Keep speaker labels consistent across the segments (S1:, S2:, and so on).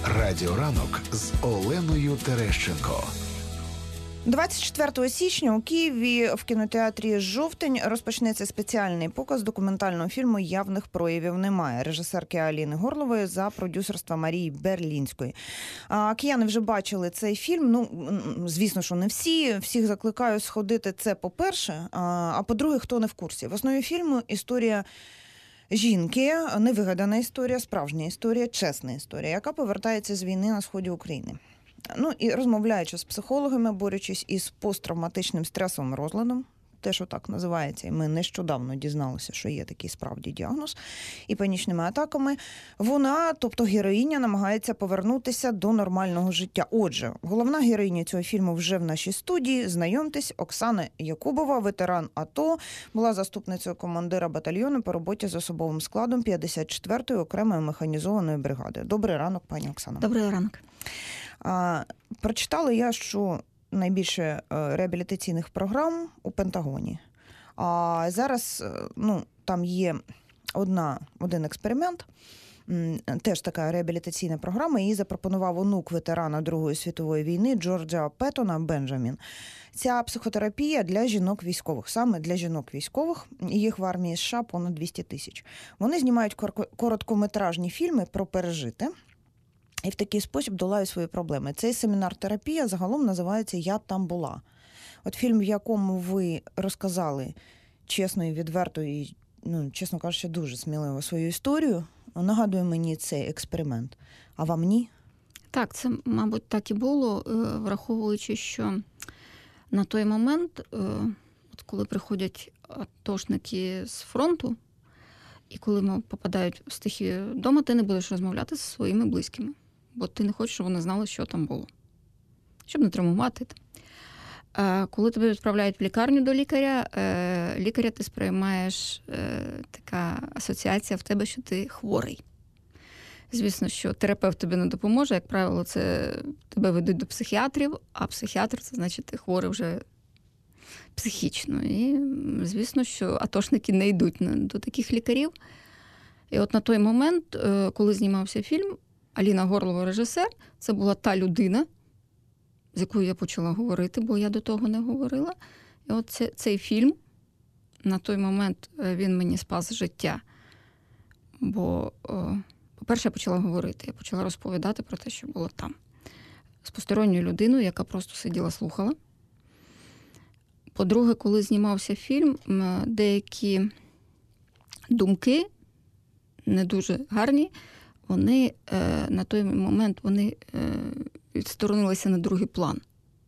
S1: Радіоранок з Оленою Терещенко.
S2: 24 січня у Києві в кінотеатрі «Жовтень» розпочнеться спеціальний показ документального фільму «Явних проявів немає» режисерки Аліни Горлової за продюсерства Марії Берлінської. Кияни вже бачили цей фільм. Звісно, що не всі. Всіх закликаю сходити, це по-перше. А по-друге, хто не в курсі. В основі фільму історія жінки, невигадана історія, справжня історія, чесна історія, яка повертається з війни на сході України. І розмовляючи з психологами, борючись із посттравматичним стресовим розладом, те, що так називається, і ми нещодавно дізналися, що є такий справді діагноз, і панічними атаками, вона, тобто героїня, намагається повернутися до нормального життя. Отже, головна героїня цього фільму вже в нашій студії. Знайомтесь, Оксана Якубова, ветеран АТО, була заступницею командира батальйону по роботі з особовим складом 54-ї окремої механізованої бригади. Добрий ранок, пані Оксано.
S3: Добрий ранок.
S2: Прочитала я, що найбільше реабілітаційних програм у Пентагоні. А зараз там є один експеримент, теж така реабілітаційна програма, її запропонував онук ветерана Другої світової війни Джорджа Петтона Бенджамін. Ця психотерапія для жінок-військових, саме для жінок-військових, їх в армії США понад 200 тисяч. Вони знімають короткометражні фільми про пережите, і в такий спосіб долають свої проблеми. Цей семінар-терапія загалом називається «Я там була». От фільм, в якому ви розказали чесно і відверто, і, чесно кажучи, дуже сміливо свою історію, нагадує мені цей експеримент. А вам ні?
S3: Так, це, мабуть, так і було, враховуючи, що на той момент, коли приходять атошники з фронту, і коли попадають в стихію вдома, ти не будеш розмовляти зі своїми близькими. Бо ти не хочеш, щоб вони знали, що там було. Щоб не травмувати. Коли тебе відправляють в лікарню до лікаря, лікаря ти сприймаєш така асоціація в тебе, що ти хворий. Звісно, що терапевт тобі не допоможе. Як правило, це тебе ведуть до психіатрів, а психіатр – це значить, ти хворий вже психічно. І, звісно, що атошники не йдуть до таких лікарів. І от на той момент, коли знімався фільм, Аліна Горлова, режисер, це була та людина, з якою я почала говорити, бо я до того не говорила. І от цей фільм, на той момент він мені спас життя. Бо, по-перше, я почала говорити, я почала розповідати про те, що було там. З посторонньою людиною, яка просто сиділа, слухала. По-друге, коли знімався фільм, деякі думки, не дуже гарні, вони на той момент відсторонилися на другий план.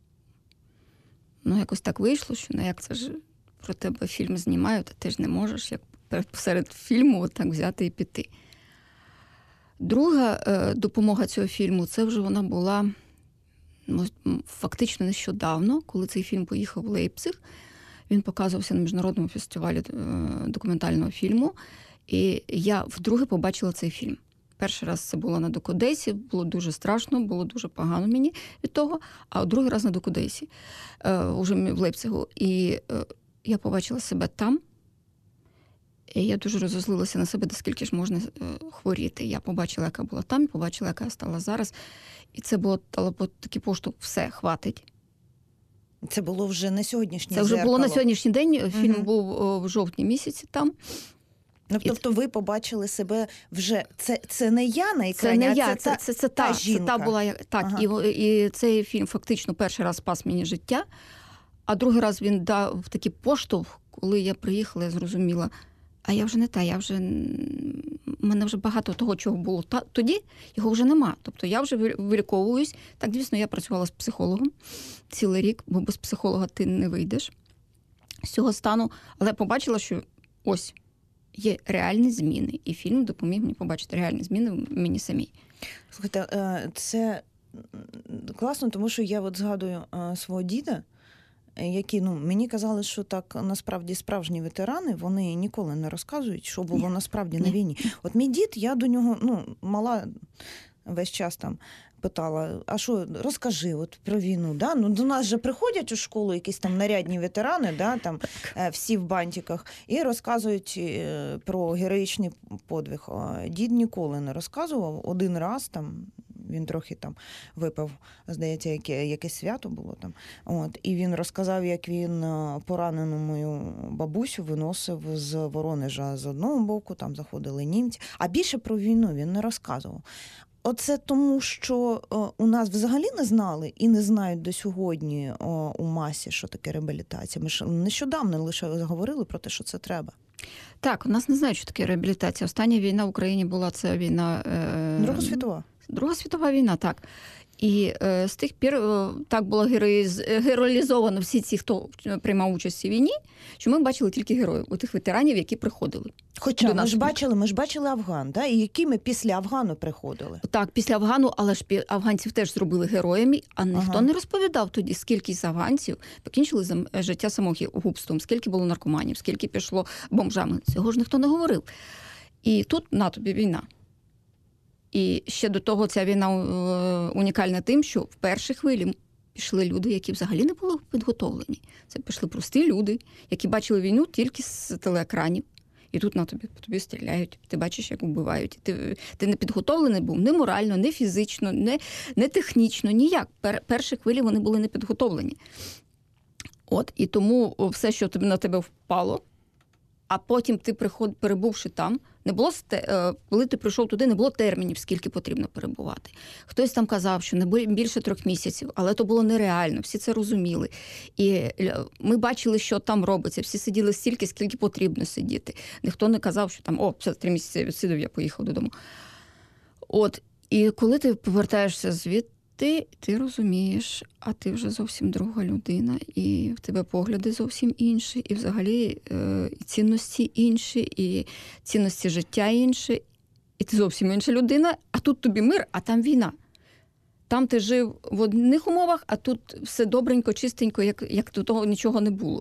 S3: Якось так вийшло, що як це ж про тебе фільм знімають, а ти ж не можеш як посеред фільму отак взяти і піти. Друга допомога цього фільму, це вже вона була фактично нещодавно, коли цей фільм поїхав в Лейпциг. Він показувався на міжнародному фестивалі документального фільму. І я вдруге побачила цей фільм. Перший раз це було на Докудейсі, було дуже страшно, було дуже погано мені від того, а другий раз на Докудейсі, уже в Лейпцигу. І я побачила себе там, і я дуже розозлилася на себе, наскільки ж можна хворіти. Я побачила, яка була там, і побачила, яка я стала зараз. І це було такий поштовх, все, хватить.
S2: Це було вже на сьогоднішній
S3: день. Це вже було на сьогоднішній день, фільм був в жовтні місяці там.
S2: Тобто ви побачили себе вже, це не я на екрані,
S3: це не я,
S2: це та жінка.
S3: Це та була, так, ага. І цей фільм фактично перший раз спас мені життя, а другий раз він дав такий поштовх, коли я приїхала, я зрозуміла, а я вже не та, в мене вже багато того, чого було тоді, його вже нема. Тобто я вже виліковуюсь. Так, звісно, я працювала з психологом цілий рік, бо без психолога ти не вийдеш з цього стану, але побачила, що ось, є реальні зміни, і фільм допоміг мені побачити реальні зміни в мені самій.
S2: Слухайте, це класно, тому що я згадую свого діда, які, мені казали, що так насправді справжні ветерани, вони ніколи не розказують, що було насправді на війні. От мій дід, я до нього, мала весь час там питала, а що, розкажи про війну, да? До нас же приходять у школу якісь там нарядні ветерани, да, там всі в бантиках, і розказують про героїчний подвиг. Дід ніколи не розказував, один раз там він трохи там випив, здається, якесь свято було там. І він розказав, як він поранену мою бабусю виносив з Воронежа з одного боку, там заходили німці. А більше про війну він не розказував. Оце тому, що у нас взагалі не знали і не знають до сьогодні у масі, що таке реабілітація. Ми ж нещодавно лише говорили про те, що це треба.
S3: Так, у нас не знають, що таке реабілітація. Остання війна в Україні була, це війна...
S2: Друга світова.
S3: Друга світова війна, так. І з тих пір так було героїзовано всі ці, хто приймав участь у війні, що ми бачили тільки героїв, у тих ветеранів, які приходили.
S2: Хоча ми ж бачили Афган, да? І які ми після Афгану приходили.
S3: Так, після Афгану, але ж афганців теж зробили героями, а ніхто не розповідав тоді, скільки з афганців покінчили життя самогубством, скільки було наркоманів, скільки пішло бомжами. Цього ж ніхто не говорив. І тут на тобі війна. І ще до того ця війна унікальна тим, що в першій хвилі пішли люди, які взагалі не були підготовлені. Це пішли прості люди, які бачили війну тільки з телеекранів. І тут на тобі стріляють, ти бачиш, як вбивають. Ти не підготовлений був ні морально, ні фізично, ні технічно, ніяк. Перші хвилі вони були не підготовлені. І тому все, що на тебе впало, а потім ти, перебувши там, не було, коли ти прийшов туди, не було термінів, скільки потрібно перебувати. Хтось там казав, що не більше 3 місяців, але то було нереально, всі це розуміли. І ми бачили, що там робиться. Всі сиділи стільки, скільки потрібно сидіти. Ніхто не казав, що там, 3 місяці відсидів, я поїхав додому. І коли ти повертаєшся звідти, ти розумієш, а ти вже зовсім друга людина, і в тебе погляди зовсім інші, і взагалі і цінності інші, і цінності життя інші, і ти зовсім інша людина, а тут тобі мир, а там війна. Там ти жив в одних умовах, а тут все добренько, чистенько, як до того нічого не було.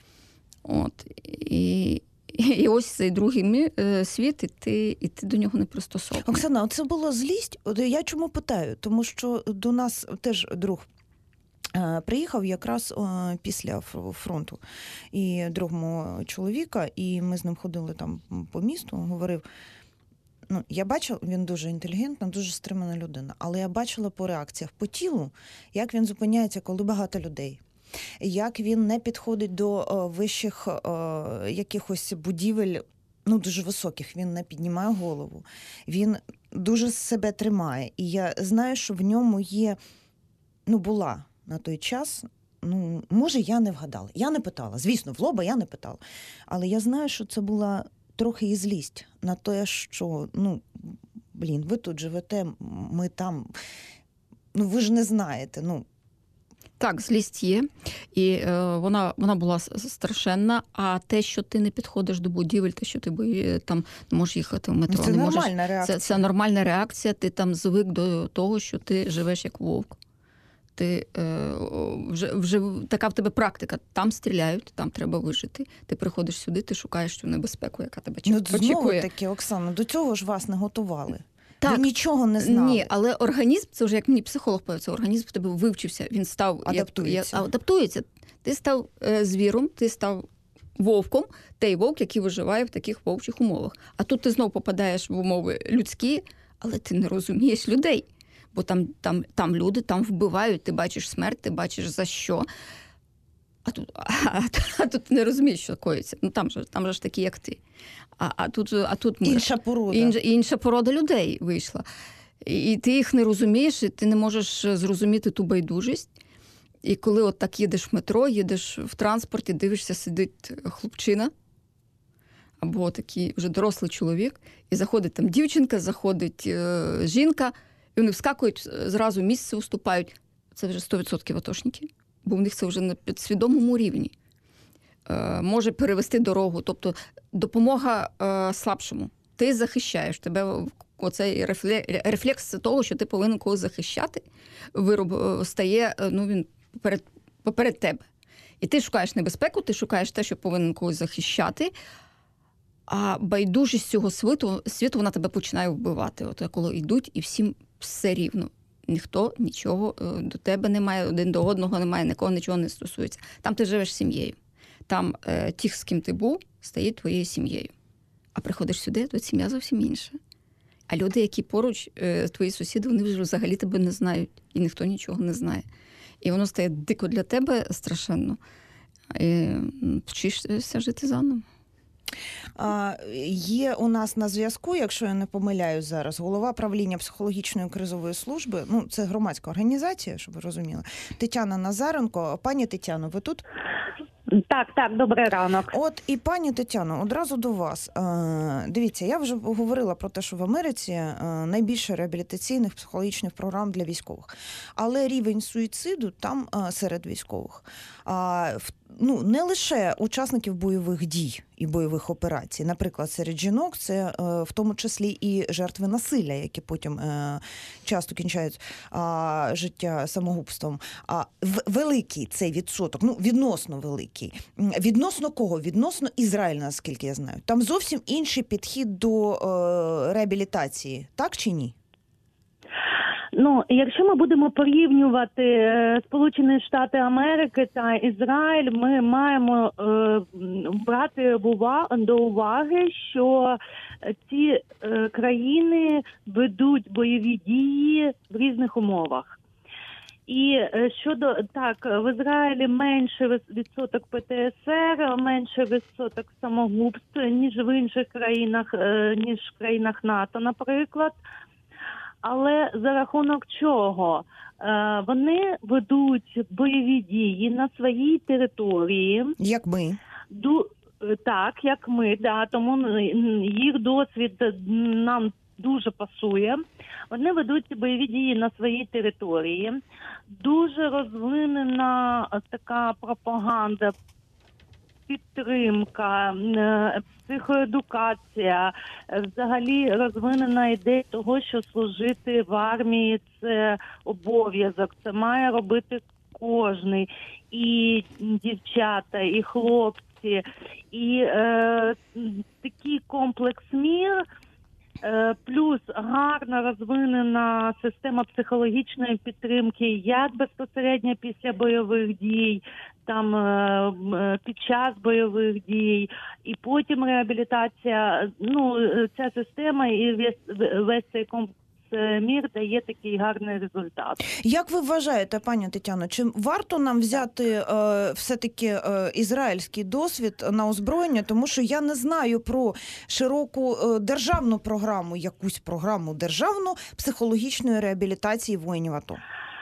S3: І ось цей другий світ, і ти до нього не пристосований.
S2: Оксана, це була злість? Я чому питаю? Тому що до нас теж друг приїхав якраз після фронту. І друг мого чоловіка, і ми з ним ходили там по місту, говорив, я бачила, він дуже інтелігентна, дуже стримана людина, але я бачила по реакціях, по тілу, як він зупиняється, коли багато людей. Як він не підходить до вищих якихось будівель, дуже високих, він не піднімає голову, він дуже себе тримає. І я знаю, що в ньому є, була на той час, може, я не вгадала, я не питала, звісно, в лоба я не питала, але я знаю, що це була трохи і злість на те, що, ви тут живете, ми там, ви ж не знаєте,
S3: Так, злість є, і вона була страшенна, а те, що ти не підходиш до будівель, те, що ти там не можеш їхати в метро,
S2: це нормальна реакція.
S3: Це нормальна реакція, ти там звик до того, що ти живеш як вовк. Ти вже така в тебе практика, там стріляють, там треба вижити. Ти приходиш сюди, ти шукаєш цю небезпеку, яка тебе очікує.
S2: Знову таки, Оксана, до цього ж вас не готували.
S3: Так,
S2: ви нічого не знали.
S3: Ні, але організм, це вже як мені психолог появився, організм в тебе вивчився, він став... Адаптується. Ти став звіром, ти став вовком, той вовк, який виживає в таких вовчих умовах. А тут ти знову попадаєш в умови людські, але ти не розумієш людей. Бо там люди, там вбивають, ти бачиш смерть, ти бачиш за що. А тут ти не розумієш, що коїться. Там же ж такі, як ти. А тут
S2: інша порода.
S3: Інша порода людей вийшла. І ти їх не розумієш, і ти не можеш зрозуміти ту байдужість. І коли так їдеш в метро, їдеш в транспорті, дивишся, сидить хлопчина, або такий вже дорослий чоловік, і заходить там дівчинка, заходить жінка, і вони вскакують, зразу місце уступають. Це вже 100% атошники, бо в них це вже на підсвідомому рівні. Може перевести дорогу, тобто допомога слабшому. Ти захищаєш, тебе оцей рефлекс того, що ти повинен когось захищати, стає, він поперед тебе. І ти шукаєш небезпеку, ти шукаєш те, що повинен когось захищати, а байдужість цього світу вона тебе починає вбивати. Коли йдуть, і всім все рівно. Ніхто нічого до тебе не має, один до одного немає, нікого нічого не стосується. Там ти живеш з сім'єю. Там тих, з ким ти був, стають твоєю сім'єю. А приходиш сюди, то сім'я зовсім інша. А люди, які поруч, твої сусіди, вони вже взагалі тебе не знають. І ніхто нічого не знає. І воно стає дико для тебе страшенно. І вчишся жити заново.
S2: Є у нас на зв'язку, якщо я не помиляюсь зараз, голова правління психологічної кризової служби, це громадська організація, щоб ви розуміли, Тетяна Назаренко. Пані Тетяно, ви тут?
S4: Так, добрий ранок.
S2: От і пані Тетяно, одразу до вас. Дивіться, я вже говорила про те, що в Америці найбільше реабілітаційних психологічних програм для військових. Але рівень суїциду там серед військових. Не лише учасників бойових дій і бойових операцій. Наприклад, серед жінок це в тому числі і жертви насилля, які потім часто кінчають життя самогубством. Великий цей відсоток, відносно великий. Відносно кого? Відносно Ізраїля, наскільки я знаю. Там зовсім інший підхід до реабілітації. Так чи ні?
S4: Якщо ми будемо порівнювати Сполучені Штати Америки та Ізраїль, ми маємо брати до уваги, що ці країни ведуть бойові дії в різних умовах. І в Ізраїлі менше відсоток ПТСР, менше відсоток самогубств, ніж в інших країнах, ніж в країнах НАТО, наприклад. Але за рахунок чого? Вони ведуть бойові дії на своїй території.
S2: Як ми.
S4: Так, як ми, тому їх досвід нам дуже пасує. Вони ведуть бойові дії на своїй території. Дуже розвинена така пропаганда, підтримка, психоедукація, взагалі розвинена ідея того, що служити в армії – це обов'язок, це має робити кожний, і дівчата, і хлопці, і такий комплекс мір, плюс гарно розвинена система психологічної підтримки як безпосередньо після бойових дій, під час бойових дій, і потім реабілітація. Ця система і весь цей комплекс мір дає такий гарний результат.
S2: Як ви вважаєте, пані Тетяно, чи варто нам взяти все-таки ізраїльський досвід на озброєння? Тому що я не знаю про широку державну програму, якусь програму державну психологічної реабілітації воїнів АТО.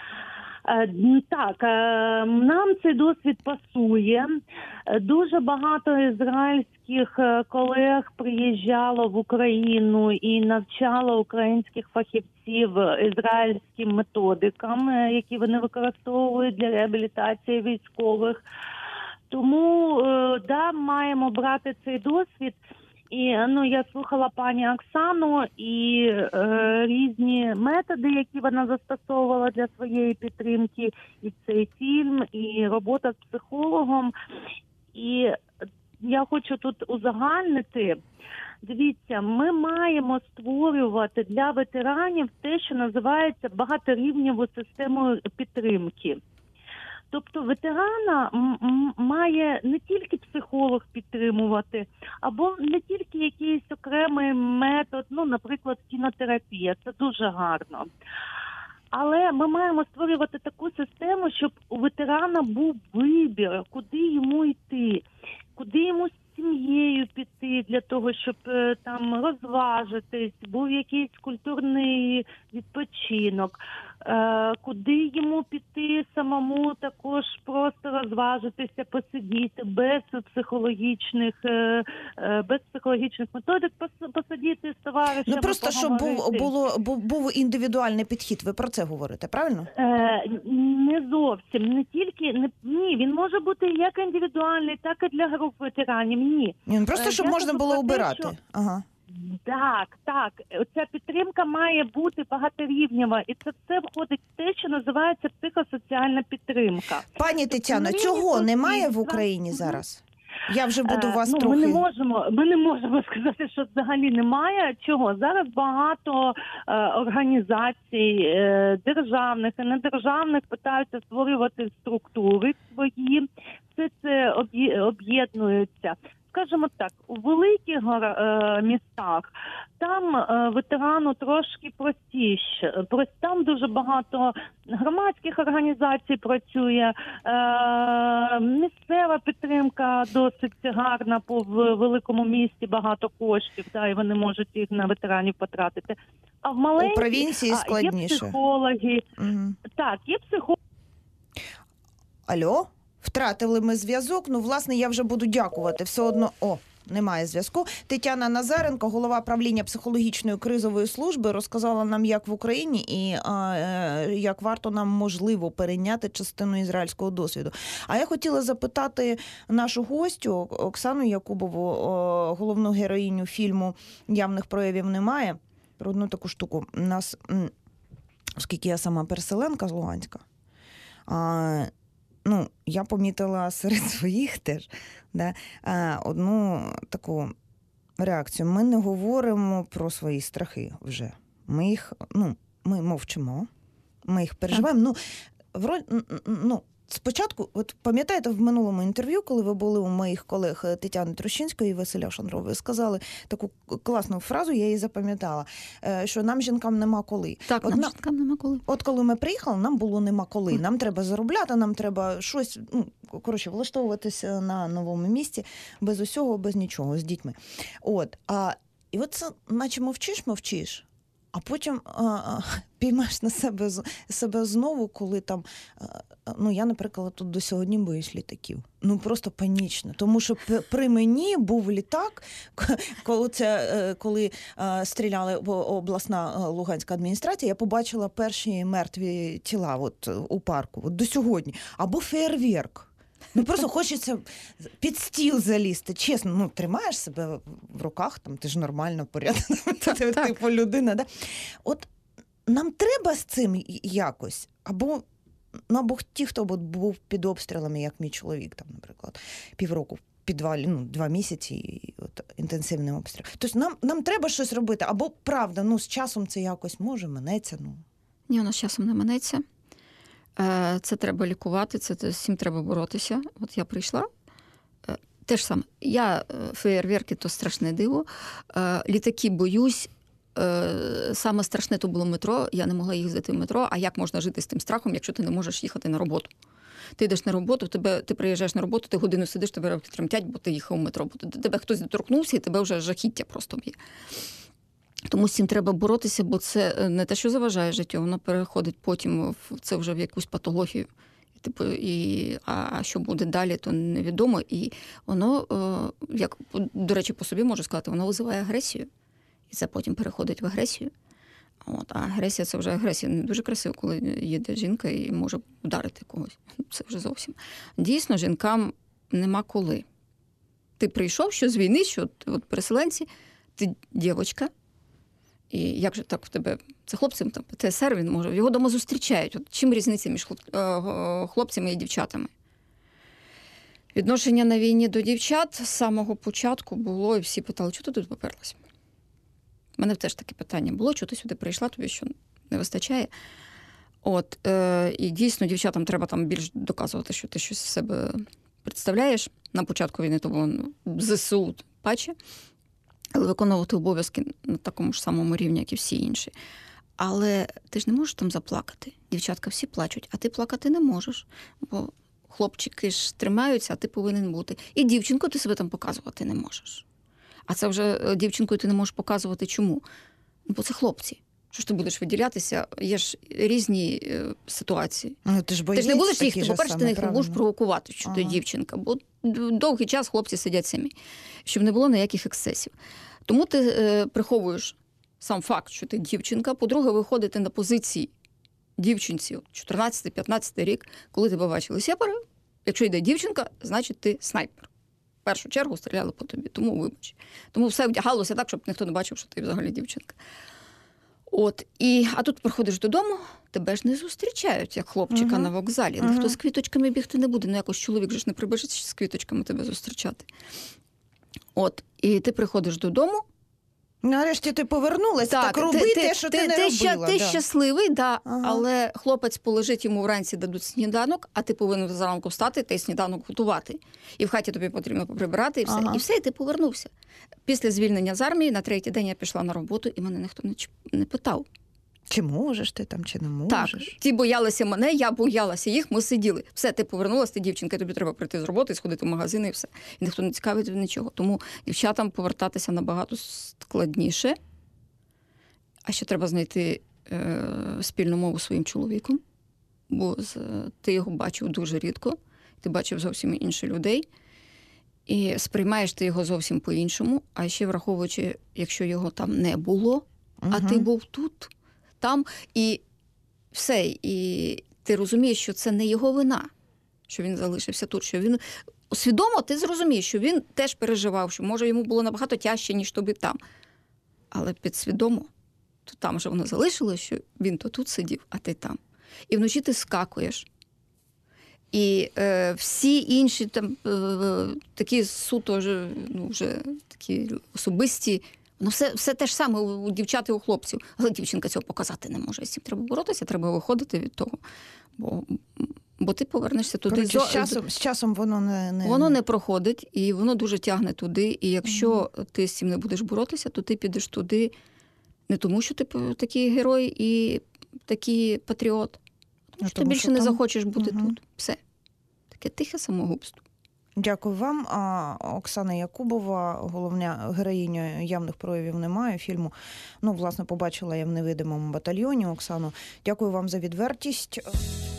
S4: Так, нам цей досвід пасує. Дуже багато ізраїльських колег приїжджало в Україну і навчало українських фахівців ізраїльським методикам, які вони використовують для реабілітації військових. Тому, маємо брати цей досвід. І я слухала пані Оксану і різні методи, які вона застосовувала для своєї підтримки, і цей фільм, і робота з психологом. І я хочу тут узагальнити. Дивіться, ми маємо створювати для ветеранів те, що називається багаторівневу систему підтримки. Тобто ветерана має не тільки психолог підтримувати, або не тільки якийсь окремий метод, наприклад, кінотерапія, це дуже гарно. Але ми маємо створювати таку систему, щоб у ветерана був вибір, куди йому йти, куди йому з сім'єю піти для того, щоб розважитись, був якийсь культурний відпочинок, куди йому піти самому також просто розважитися, посидіти без психологічних методик, посидіти з товаришами,
S2: просто щоб був індивідуальний підхід, ви про це говорите, правильно?
S4: Не зовсім, не тільки, ні, він може бути як індивідуальний, так і для груп ветеранів, ні.
S2: Просто щоб можна було обирати. Ага.
S4: Так. Ця підтримка має бути багаторівнева, і це все входить в те, що називається психосоціальна підтримка.
S2: Пані Тетяно, цього немає в Україні зараз? Я вже буду вас трохи...
S4: Ми не можемо сказати, що взагалі немає. Чого? Зараз багато організацій державних і недержавних питаються створювати структури свої. Все це об'єднується. скажімо так, у великих містах там ветерану трошки простіше. Там дуже багато громадських організацій працює, місцева підтримка досить гарна, по великому місті багато коштів, і вони можуть їх на ветеранів потратити. А в маленькій
S2: у провінції складніше.
S4: Є психологи.
S2: Угу.
S4: Так, є психологи.
S2: Алло? Втратили ми зв'язок. Власне, я вже буду дякувати. Все одно... Немає зв'язку. Тетяна Назаренко, голова правління психологічної кризової служби, розказала нам, як в Україні і як варто нам, можливо, перейняти частину ізраїльського досвіду. А я хотіла запитати нашу гостю Оксану Якубову, головну героїню фільму «Явних проявів немає», про одну таку штуку. У нас, оскільки я сама переселенка з Луганська, я помітила серед своїх теж одну таку реакцію. Ми не говоримо про свої страхи вже. Ми мовчимо, ми їх переживаємо. Спочатку, от пам'ятаєте, в минулому інтерв'ю, коли ви були у моїх колег Тетяни Трощинської і Василя Шандрової, сказали таку класну фразу, я її запам'ятала, що нам, жінкам, нема коли.
S3: Так, нам, жінкам, нема коли.
S2: От коли ми приїхали, нам було нема коли. Нам треба заробляти, нам треба щось, влаштовуватися на новому місці, без усього, без нічого, з дітьми. І от це, наче мовчиш, а потім піймаєш на себе знову, коли там, я, наприклад, тут до сьогодні боюсь літаків. Просто панічно. Тому що при мені був літак, коли стріляли обласна Луганська адміністрація, я побачила перші мертві тіла у парку, до сьогодні. Або феєрверк. Просто хочеться під стіл залізти. Чесно, тримаєш себе в руках, ти ж нормально, порядно, типу людина. Да? От нам треба з цим якось, або ті, хто був під обстрілами, як мій чоловік, наприклад, півроку в підвалі, 2 місяці, і інтенсивний обстріл. Тобто нам треба щось робити, або правда, з часом це якось може минеться.
S3: Ні, воно з часом не минеться. Це треба лікувати, з цим треба боротися. От я прийшла, те ж саме. Я феєрверки – то страшне диво. Літаки боюсь. Саме страшне то було метро. Я не могла їздити в метро. А як можна жити з тим страхом, якщо ти не можеш їхати на роботу? Ти йдеш на роботу, ти приїжджаєш на роботу, ти годину сидиш, тебе руки тремтять, бо ти їхав в метро. Тебе хтось доторкнувся, і тебе вже жахіття просто б'є. Тому з цим треба боротися, бо це не те, що заважає життю, воно переходить потім це вже в якусь патологію. А що буде далі, то невідомо. І воно, як, до речі, по собі можу сказати, воно визиває агресію. І це потім переходить в агресію. А агресія – це вже агресія. Не дуже красиво, коли їде жінка і може вдарити когось. Це вже зовсім. Дійсно, жінкам нема коли. Ти прийшов, що з війни, що переселенці, ти дівчинка. І як же так в тебе? Це хлопцем, ТСР, він може, його вдома зустрічають. Чим різниця між хлопцями і дівчатами? Відношення на війні до дівчат з самого початку було, і всі питали, чого ти тут поперлась? У мене теж таке питання було, чого ти сюди прийшла, тобі що не вистачає? І дійсно дівчатам треба більш доказувати, що ти щось з себе представляєш. На початку війни то було ЗСУ паче. Але виконувати обов'язки на такому ж самому рівні, як і всі інші. Але ти ж не можеш там заплакати. Дівчатка всі плачуть, а ти плакати не можеш. Бо хлопчики ж тримаються, а ти повинен бути. І дівчинку ти себе там показувати не можеш. А це вже дівчинкою ти не можеш показувати чому? Бо це хлопці. Що ж ти будеш виділятися? Є ж різні ситуації.
S2: Ти ж
S3: не будеш їх, по-перше, ти не будеш провокувати, що ти дівчинка. Бо довгий час хлопці сидять самі, щоб не було ніяких ексцесів. Тому ти приховуєш сам факт, що ти дівчинка. По-друге, виходити на позиції дівчинці 14-15 рік, коли тебе бачили сепари. Якщо йде дівчинка, значить ти снайпер. В першу чергу стріляли по тобі, тому вибач. Тому все вдягалося так, щоб ніхто не бачив, що ти взагалі дівчинка. А тут приходиш додому, тебе ж не зустрічають, як хлопчика на вокзалі. Ніхто з квіточками бігти не буде. Якось чоловік же ж не прибежить з квіточками тебе зустрічати. І ти приходиш додому,
S2: Нарешті ти повернулась, так роби те, що ти не робила.
S3: Ти щасливий, да,
S2: Ага.
S3: але хлопець полежить, йому вранці дадуть сніданок, а ти повинен зранку встати та й сніданок готувати. І в хаті тобі потрібно поприбирати, і все.
S2: Ага.
S3: І все, і ти повернувся. Після звільнення з армії на третій день я пішла на роботу, і мене ніхто не питав.
S2: Чи можеш ти там, чи не
S3: Так,
S2: можеш?
S3: ті боялися мене, я боялася їх, ми сиділи. Все, ти повернулася, ти дівчинка, тобі треба прийти з роботи, сходити в магазин і все. І ніхто не цікавить нічого. Тому дівчатам повертатися набагато складніше. А ще треба знайти спільну мову зі своїм чоловіком, бо ти його бачив дуже рідко, ти бачив зовсім інших людей, і сприймаєш ти його зовсім по-іншому, а ще враховуючи, якщо його там не було, а ти був тут, там, і все, і ти розумієш, що це не його вина, що він залишився тут, що він свідомо ти зрозумієш, що він теж переживав, що, може, йому було набагато тяжче, ніж тобі там. Але підсвідомо, то там же воно залишилось, що він то тут сидів, а ти там. І вночі ти скакуєш. І всі інші там такі суто вже такі особисті, все те ж саме у дівчат і у хлопців. Але дівчинка цього показати не може. З цим треба боротися, треба виходити від того. Бо ти повернешся туди.
S2: Коротше, з часом
S3: воно не проходить, і воно дуже тягне туди. І якщо ти з цим не будеш боротися, то ти підеш туди не тому, що ти такий герой і такий патріот, тому що ти більше не захочеш бути тут. Все. Таке тихе самогубство.
S2: Дякую вам. Оксана Якубова, головна героїня «Явних проявів немає» фільму. Власне, побачила я в «Невидимому батальйоні» Оксану. Дякую вам за відвертість.